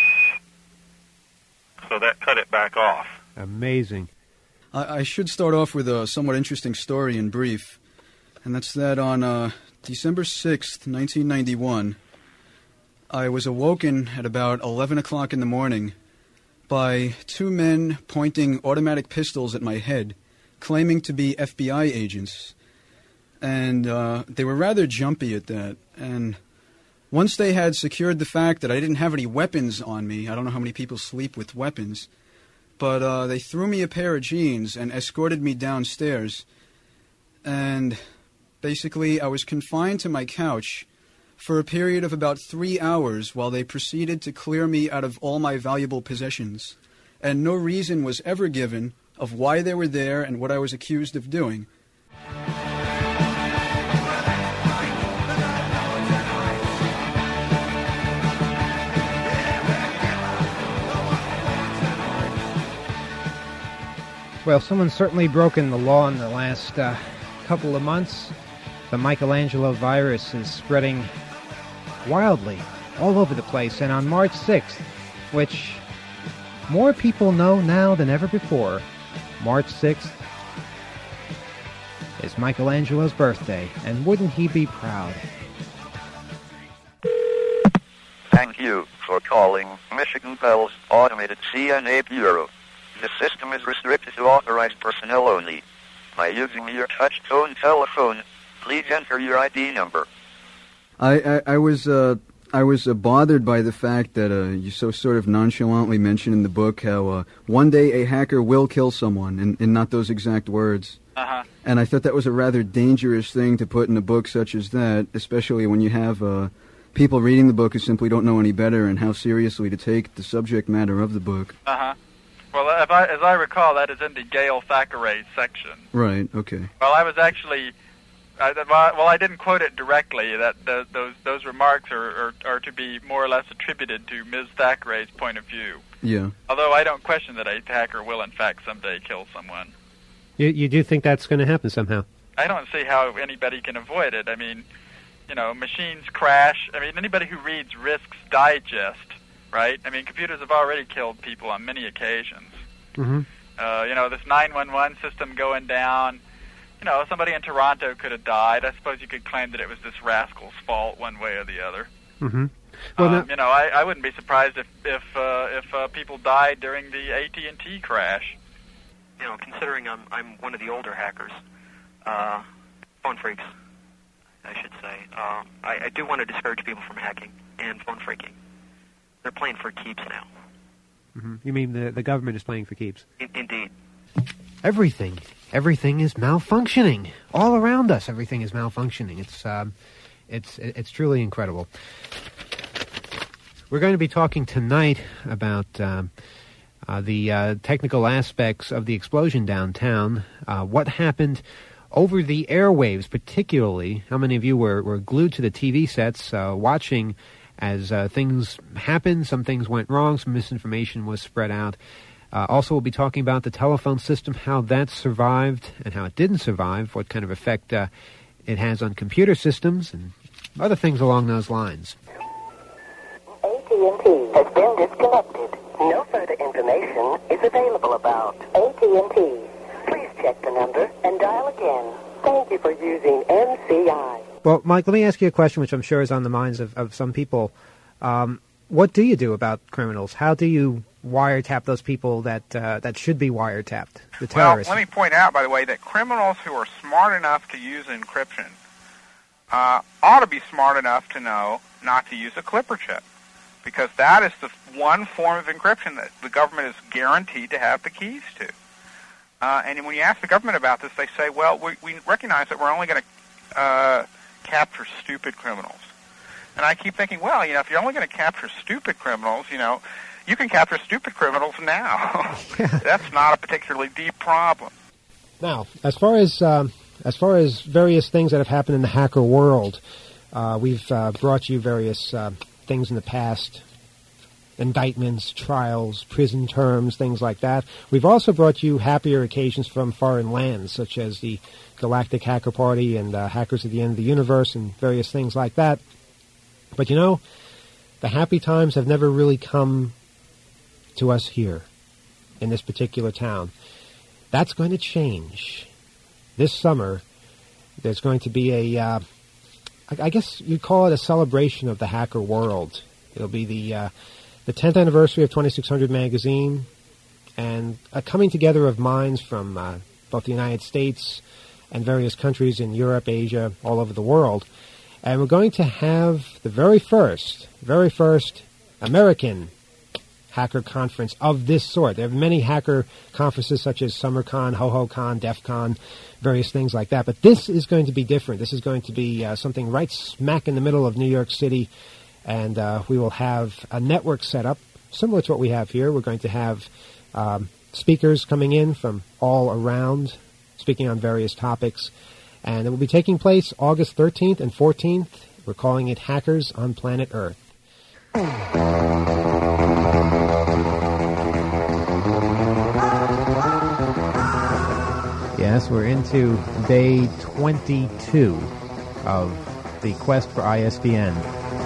So that cut it back off. Amazing. I, I should start off with a somewhat interesting story in brief, and that's that on uh, December sixth, nineteen ninety-one, I was awoken at about eleven o'clock in the morning by two men pointing automatic pistols at my head, claiming to be F B I agents. And uh, they were rather jumpy at that. And once they had secured the fact that I didn't have any weapons on me, I don't know how many people sleep with weapons, but uh, they threw me a pair of jeans and escorted me downstairs. And basically, I was confined to my couch for a period of about three hours while they proceeded to clear me out of all my valuable possessions. And no reason was ever given of why they were there and what I was accused of doing. Well, someone's certainly broken the law in the last uh, couple of months. The Michelangelo virus is spreading wildly all over the place. And on March sixth, which more people know now than ever before, March sixth is Michelangelo's birthday. And wouldn't he be proud? Thank you for calling Michigan Bell's Automated C N A Bureau. The system is restricted to authorized personnel only. By using your touch-tone telephone, please enter your I D number. I, I, I was uh, I was uh, bothered by the fact that uh, you so sort of nonchalantly mentioned in the book how uh, one day a hacker will kill someone, and, and not those exact words. Uh-huh. And I thought that was a rather dangerous thing to put in a book such as that, especially when you have uh, people reading the book who simply don't know any better and how seriously to take the subject matter of the book. Uh-huh. Well, if I, as I recall, that is in the Gail Thackeray section. Right, okay. Well, I was actually... I, well, I didn't quote it directly. That the, those those remarks are, are are to be more or less attributed to Miz Thackeray's point of view. Yeah. Although I don't question that a hacker will, in fact, someday kill someone. You, you do think that's going to happen somehow? I don't see how anybody can avoid it. I mean, you know, machines crash. I mean, anybody who reads Risk's Digest, right? I mean, computers have already killed people on many occasions. Mm-hmm. Uh, you know, this nine one one system going down. You know, somebody in Toronto could have died. I suppose you could claim that it was this rascal's fault one way or the other. Mm-hmm. Well, um, now, you know, I, I wouldn't be surprised if if uh, if uh, people died during the A T and T crash. You know, considering I'm I'm one of the older hackers, uh, phone freaks, I should say. Uh, I, I do want to discourage people from hacking and phone freaking. they're playing for keeps now. Mm-hmm. You mean the, the government is playing for keeps? In, indeed. Everything. Everything is malfunctioning. All around us, everything is malfunctioning. It's, um, it's, it's truly incredible. We're going to be talking tonight about um, uh, the uh, technical aspects of the explosion downtown, uh, what happened over the airwaves, particularly. How many of you were, were glued to the T V sets uh, watching as uh, things happened? Some things went wrong, some misinformation was spread out. Uh, also, we'll be talking about the telephone system, how that survived and how it didn't survive, what kind of effect uh, it has on computer systems, and other things along those lines. A T and T has been disconnected. No further information is available about A T and T. Please check the number and dial again. Thank you for using M C I. Well, Mike, let me ask you a question which I'm sure is on the minds of, of some people. Um, what do you do about criminals? How do you wiretap those people that uh, that should be wiretapped, the terrorists? Well, let me point out, by the way, that criminals who are smart enough to use encryption uh, ought to be smart enough to know not to use a Clipper chip, because that is the one form of encryption that the government is guaranteed to have the keys to. Uh, and when you ask the government about this, they say, well, we, we recognize that we're only going to uh, capture stupid criminals. And I keep thinking, well, you know, if you're only going to capture stupid criminals, you know, you can capture stupid criminals now. That's not a particularly deep problem. Now, as far as um, as far as various things that have happened in the hacker world, uh, we've uh, brought you various uh, things in the past. Indictments, trials, prison terms, things like that. We've also brought you happier occasions from foreign lands, such as the Galactic Hacker Party and uh, Hackers at the End of the Universe and various things like that. But you know, the happy times have never really come to us here in this particular town. That's going to change. This summer, there's going to be a, uh, I guess you'd call it a celebration of the hacker world. It'll be the... Uh, The tenth anniversary of twenty-six hundred magazine, and a coming together of minds from uh, both the United States and various countries in Europe, Asia, all over the world. And we're going to have the very first, very first American hacker conference of this sort. There are many hacker conferences such as SummerCon, HoHoCon, DEF CON, various things like that. But this is going to be different. This is going to be uh, something right smack in the middle of New York City. And uh, we will have a network set up similar to what we have here. We're going to have um, speakers coming in from all around, speaking on various topics. And it will be taking place August thirteenth and fourteenth. We're calling it Hackers on Planet Earth. Yes, we're into day twenty-two of the quest for I S D N.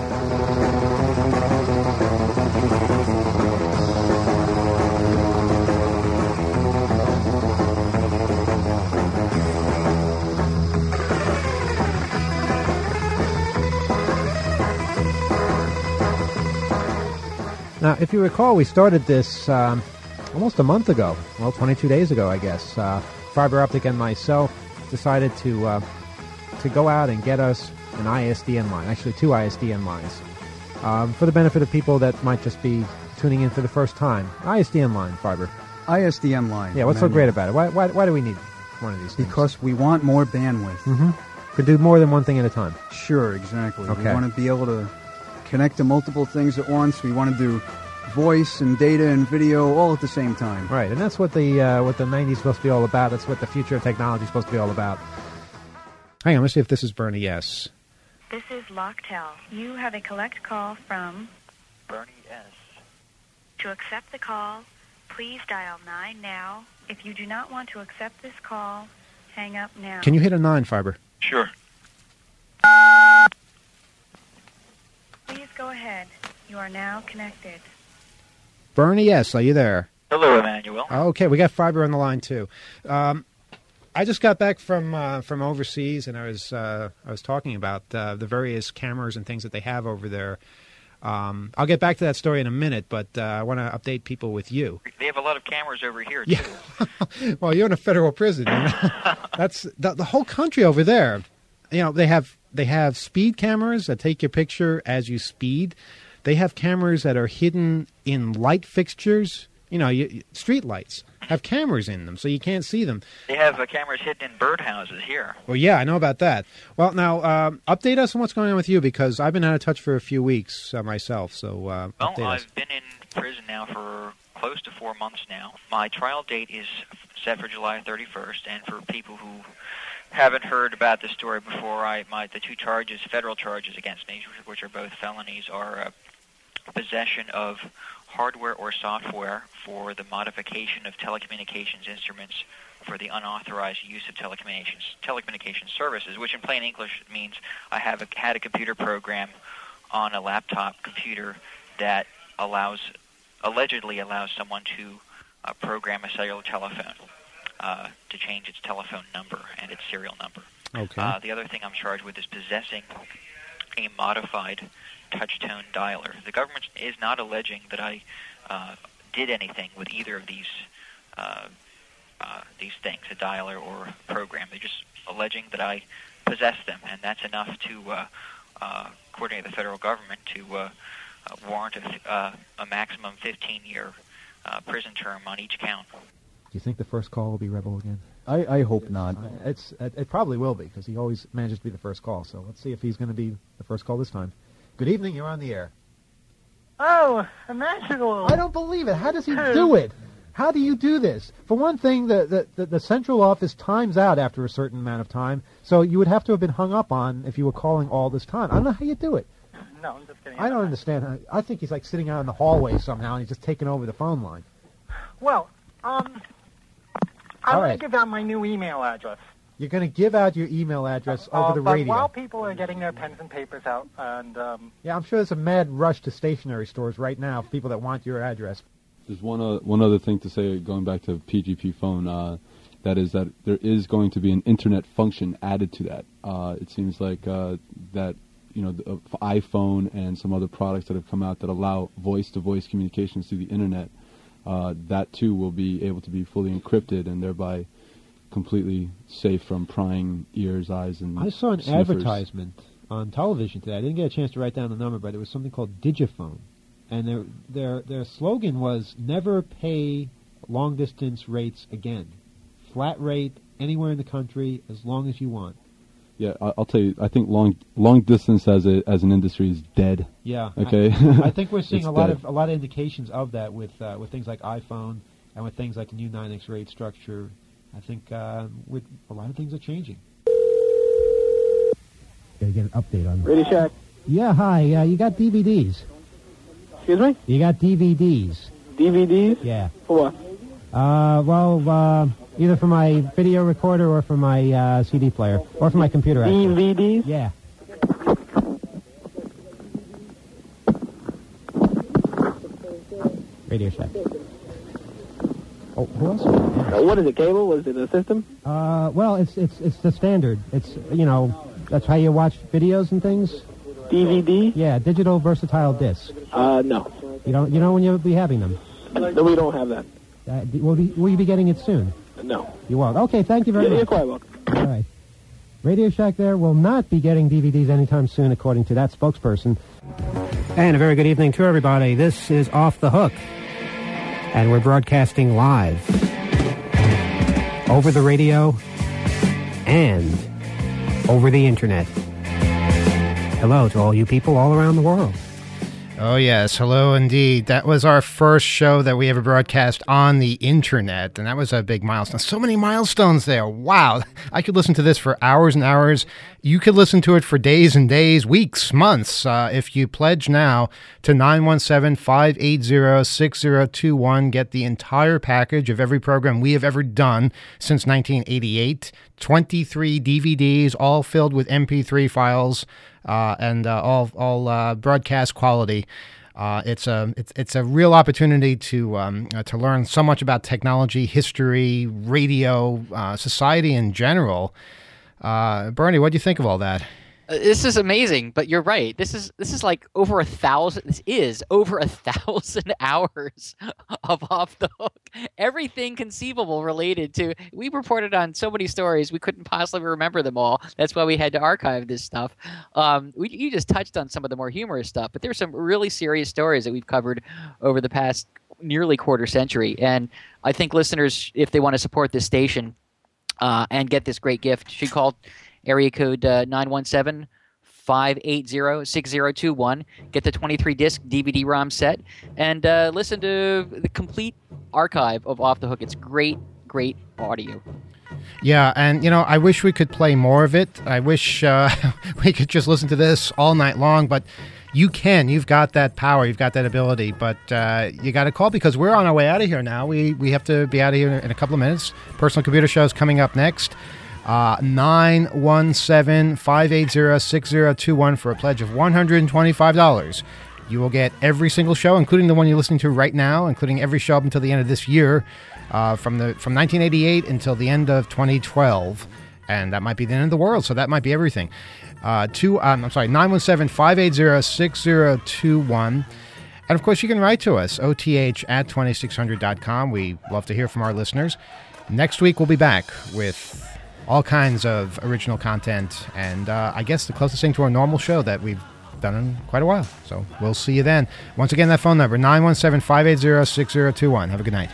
Now, if you recall, we started this um, almost a month ago. Well, twenty-two days ago, I guess. Uh, Fiber Optic and myself decided to uh, to go out and get us an I S D N line, actually two I S D N lines, um, for the benefit of people that might just be tuning in for the first time. I S D N line, Fiber. I S D N line. Yeah, what's so great about it? Why, why, why do we need one of these things? Because we want more bandwidth. Mm-hmm. Could do more than one thing at a time. Sure, exactly. Okay. We want to be able to connect to multiple things at once. We want to do voice and data and video all at the same time. Right, and that's what the uh, what the nineties is supposed to be all about. That's what the future of technology is supposed to be all about. Hang on, let's see if this is Bernie S. This is Locktel. You have a collect call from Bernie S. To accept the call, please dial nine now. If you do not want to accept this call, hang up now. Can you hit a nine, Fiber? Sure. Please go ahead. You are now connected. Bernie S., are you there? Hello, Emmanuel. Okay, we got Fiber on the line too. Um, I just got back from uh, from overseas, and I was uh, I was talking about uh, the various cameras and things that they have over there. Um, I'll get back to that story in a minute, but uh, I want to update people with you. They have a lot of cameras over here, too. Yeah. Well, you're in a federal prison. You know? That's the, the whole country over there. You know, they have they have speed cameras that take your picture as you speed. They have cameras that are hidden in light fixtures. You know, you, street lights have cameras in them, so you can't see them. They have uh, cameras hidden in birdhouses here. Well, yeah, I know about that. Well, now, um, update us on what's going on with you, because I've been out of touch for a few weeks uh, myself, so uh, Well, update I've us. been in prison now for close to four months now. My trial date is set for July thirty-first, and for people who haven't heard about this story before, I my the two charges, federal charges against me, which are both felonies, are uh, possession of hardware or software for the modification of telecommunications instruments for the unauthorized use of telecommunications telecommunications services, which in plain English means I have a, had a computer program on a laptop computer that allows, allegedly allows someone to uh, program a cellular telephone uh, to change its telephone number and its serial number. Okay. Uh, the other thing I'm charged with is possessing a modified touch-tone dialer. The government is not alleging that I uh, did anything with either of these uh, uh, these things, a dialer or a program. They're just alleging that I possess them, and that's enough to, uh, uh, according to the federal government, to uh, uh, warrant a, uh, a maximum fifteen-year uh, prison term on each count. Do you think the first call will be Rebel again? I, I hope not. It's it, it probably will be, because he always manages to be the first call. So let's see if he's going to be the first call this time. Good evening. You're on the air. Oh, Emmanuel. I don't believe it. How does he do it? How do you do this? For one thing, the, the, the, the central office times out after a certain amount of time, so you would have to have been hung up on if you were calling all this time. I don't know how you do it. No, I'm just kidding. I don't understand. How, I think he's like sitting out in the hallway somehow, and he's just taking over the phone line. Well, um, I All want right. to give out my new email address. You're going to give out your email address Uh, over the but radio. while people are getting their pens and papers out, and um, Yeah, I'm sure there's a mad rush to stationery stores right now for people that want your address. There's one uh, one other thing to say, going back to P G P phone, uh, that is that there is going to be an internet function added to that. Uh, it seems like uh, that, you know, the, uh, iPhone and some other products that have come out that allow voice-to-voice communications through the internet, uh, that too will be able to be fully encrypted and thereby completely safe from prying ears, eyes, and I saw an sniffers. advertisement on television today. I didn't get a chance to write down the number, but it was something called Digiphone. And their their their slogan was never pay long distance rates again. Flat rate anywhere in the country as long as you want. Yeah, I- I'll tell you. I think long long distance as a as an industry is dead. Yeah. Okay. I, I think we're seeing It's a lot dead. of a lot of indications of that with uh, with things like iPhone and with things like the new nine X rate structure. I think uh, with a lot of things are changing. Gotta get an update on Radio Shack. Yeah, hi. Uh, you got D V Ds? Excuse me? You got D V Ds? D V Ds? Yeah. For what? Uh, well, uh, either for my video recorder or for my uh, C D player or for my computer. actually. D V Ds? Yeah. Radio Shack. Oh, who else? Uh, what is it, cable? Was it a system? Uh, well, it's it's it's the standard. It's you know that's how you watch videos and things. D V D? Yeah, digital versatile disc. Uh, no. You don't you know when you'll be having them? No, we don't have that. Uh, d- will, be, will you be getting it soon? No. You won't. Okay, thank you very Yeah, much. you're quite welcome. All right. Radio Shack there will not be getting D V Ds anytime soon, according to that spokesperson. And a very good evening to everybody. This is Off the Hook, and we're broadcasting live over the radio and over the internet. Hello to all you people all around the world. Oh, yes. Hello, indeed. That was our first show that we ever broadcast on the internet, and that was a big milestone. So many milestones there. Wow. I could listen to this for hours and hours. You could listen to it for days and days, weeks, months. Uh, if you pledge now to nine one seven, five eight zero, six zero two one, get the entire package of every program we have ever done since nineteen eighty-eight. twenty-three D V Ds, all filled with M P three files. Uh, and uh, all all uh, broadcast quality. Uh, it's a it's it's a real opportunity to um, uh, to learn so much about technology, history, radio, uh, society in general. Uh, Bernie, what do you think of all that? Uh, This is amazing, but you're right. This is this is like over a thousand. This is over a thousand hours of Off the Hook. Everything conceivable related to. We reported on so many stories we couldn't possibly remember them all. That's why we had to archive this stuff. Um, we you just touched on some of the more humorous stuff, but there's some really serious stories that we've covered over the past nearly quarter century. And I think listeners, if they want to support this station uh, and get this great gift, should call area code uh, nine one seven, five eight zero, six zero two one. Get the twenty-three disc D V D ROM set and uh, listen to the complete archive of Off the Hook. It's great, great audio. Yeah, and you know, I wish we could play more of it. I wish uh, we could just listen to this all night long, but you can. You've got that power. You've got that ability. But uh, you got to call because we're on our way out of here now. We we have to be out of here in a couple of minutes. Personal Computer Show is coming up next. Uh, nine one seven, five eight zero, six zero two one for a pledge of one hundred twenty-five dollars. You will get every single show, including the one you're listening to right now, including every show up until the end of this year, uh, from the from nineteen eighty-eight until the end of twenty twelve. And that might be the end of the world, so that might be everything. Uh, two, um, I'm sorry, nine one seven, five eight zero, six zero two one. And, of course, you can write to us, O T H at twenty-six hundred dot com. We love to hear from our listeners. Next week, we'll be back with all kinds of original content, and uh, I guess the closest thing to our normal show that we've done in quite a while. So we'll see you then. Once again, that phone number, nine one seven, five eight zero, six zero two one. Have a good night.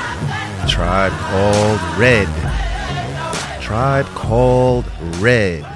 Tribe Called Red. Tribe Called Red.